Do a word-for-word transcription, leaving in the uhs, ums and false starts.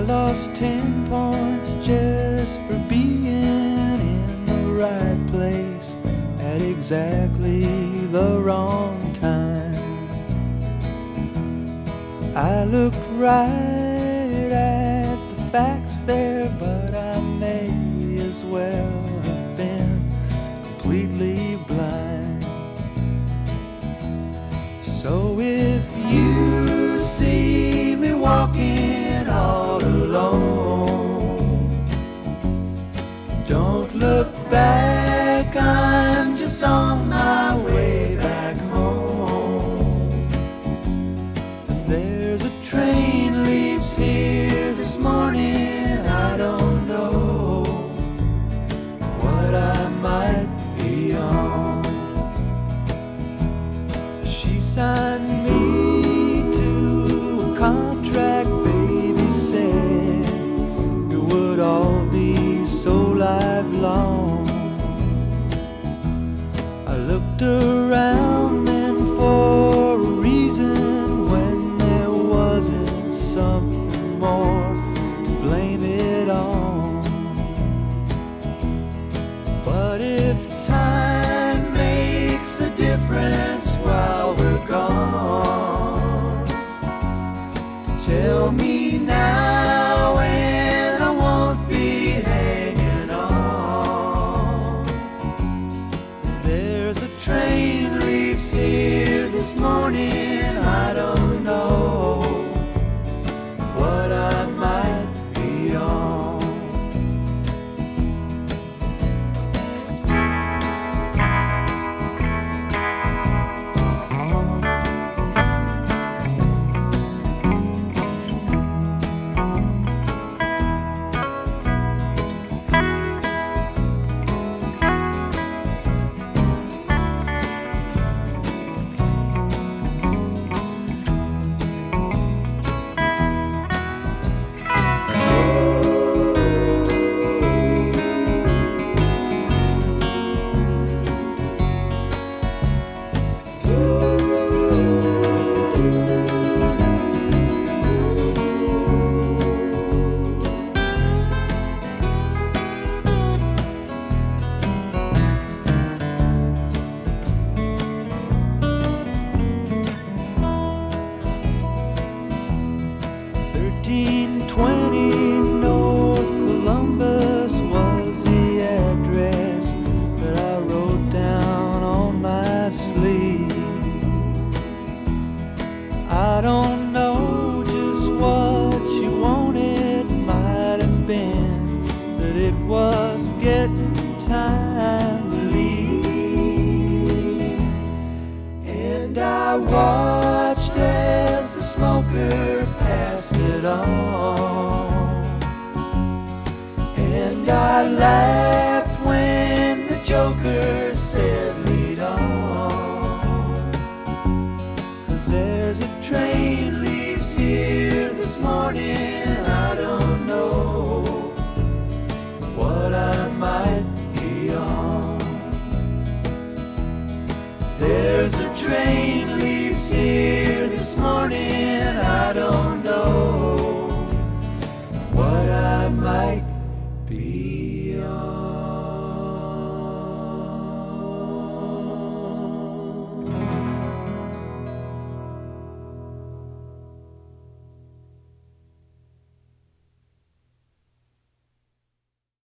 lost ten points just for being in the right place at exactly the wrong time. I looked right at the facts there, but I may as well have been completely blind. So if you see me walking all alone, don't look back, I'm just on my way back home. There's a train leaves here this morning, I don't know what I might be on. She signed me to a contract, baby said it would all be so lifelong. I looked around then for a reason when there wasn't something more to blame it on. But if time makes a difference while we're gone, tell me now and I won't be hanging on. There's a train leaves here this morning, I don't know what I might be on. thirteen twenty North Columbus was the address that I wrote down on my sleeve. I don't know just what you wanted, might have been that it was getting time to leave. And I watched as the smoker passed it on, and I laughed when the joker said lead on. 'Cause there's a train leaves here this morning, I don't know what I might be on. There's a train leaves here this morning, I don't know